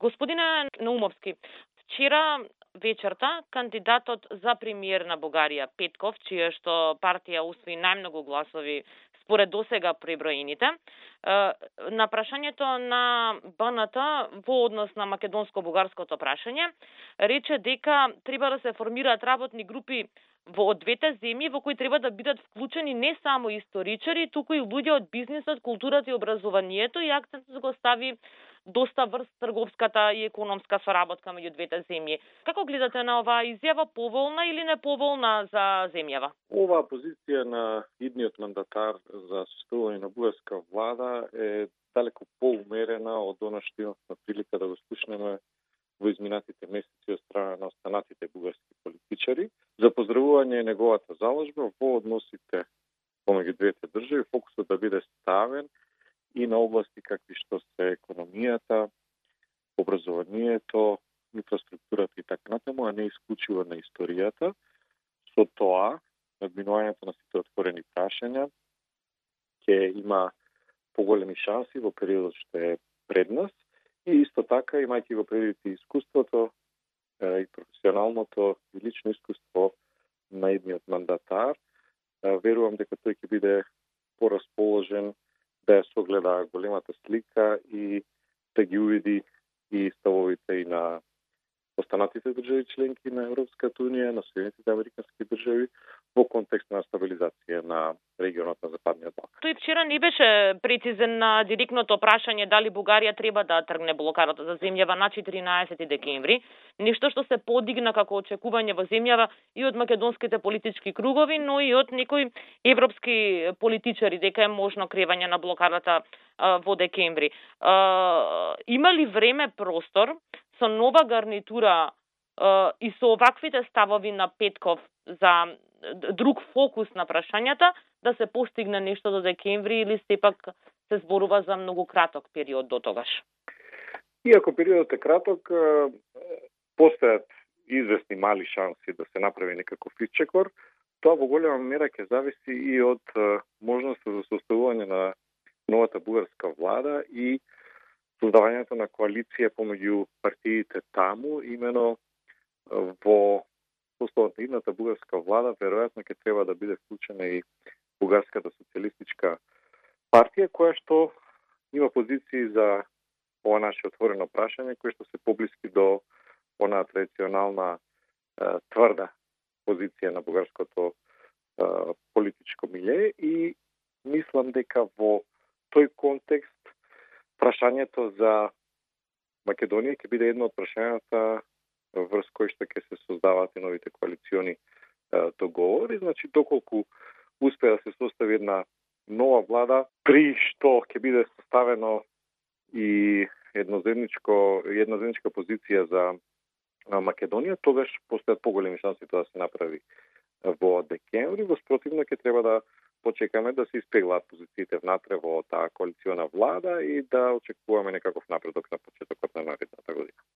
Господине Наумовски, вчера вечерта кандидатот за премиер на Бугарија Петков, чија што партија усвои најмногу гласови според досега преброените, на прашањето на БНТ во однос на македонско-бугарското прашање, рече дека треба да се формираат работни групи во двете земји во кои треба да бидат вклучени не само историчари, туку и луѓе од бизнисот, културата и образованието, и акцентот го стави доста врз трговската и економска соработка меѓу двете земји. Како гледате на оваа изјава, поволна или неповолна за земјава? Оваа позиција на идниот мандатар за составување на бугарска влада е далеко поумерена од она што имавме прилика да го слушнеме во изминатите месеци од страна на останатите бугарски политичари. За поздравување е неговата заложба во односите помеѓу двете држави, фокусот да биде ставен и на области какви што се економијата, образованието, инфраструктурата и така натаму, а не исклучиво на историјата. Со тоа, надминувањето на сите отворени прашања ќе има поголеми шанси во периодот што е пред нас и исто така, имајќи го предвид и искуството и професионалното и лично искуство на идниот мандатар, верувам дека тој ќе биде порасположен да ја согледа големата слика и да ги увиди и ставовите и на останатите држави членки на Европската унија, на Соединетите американски држави во контекст на стабилизација на регионот на Западниот Балкан. Тој вчера не беше прецизен на директното прашање дали Бугарија треба да тргне блокадата за земјава на 14 декември, нешто што се подигна како очекување во земјава и од македонските политички кругови, но и од некои европски политичари дека е можно кревање на блокадата во декември. Има ли време, простор со нова гарнитура и со оваквите ставови на Петков за друг фокус на прашањата да се постигне нешто до декември или сепак се зборува за многу краток период до тогаш? Иако периодот е краток, постојат известни мали шанси да се направи некаков исчекор. Тоа во голема мера ќе зависи и од можноста за составување на новата бугарска влада и создавањето на коалиција помеѓу партиите таму, имено во составот на идната бугарска влада, веројатно ќе треба да биде вклучена и Бугарската социјалистичка партија, која што има позиции за ова наше отворено прашање, кои што се поблиски до онаа традиционална тврда позиција на бугарското политичко милје и мислам дека во тој контекст прашањето за Македонија ќе биде едно од прашањата врз кои што ќе се создаваат и новите коалициони договори. Значи, доколку успее да се состави една нова влада, при што ќе биде составено и една заедничка позиција за Македонија, тогаш постојат поголеми шанси тоа да се направи во декември. Во спротивно ќе треба да почекаме да се испеглаат позициите внатре во таа коалициона влада и да очекуваме некаков напредок на почетокот на наредната година.